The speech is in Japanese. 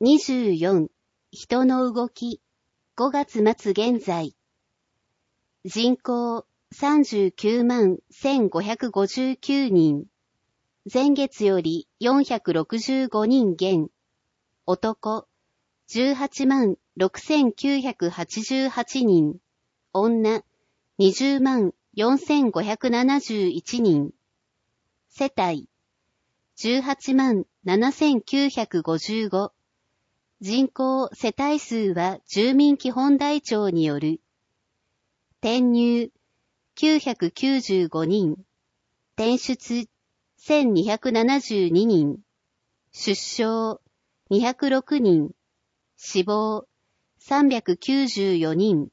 24、人の動き、5月末現在。人口39万1559人。前月より465人減。男18万6988人。女20万4571人。世帯18万7955。人口世帯数は住民基本台帳による。転入995人。転出1272人。出生206人。死亡394人。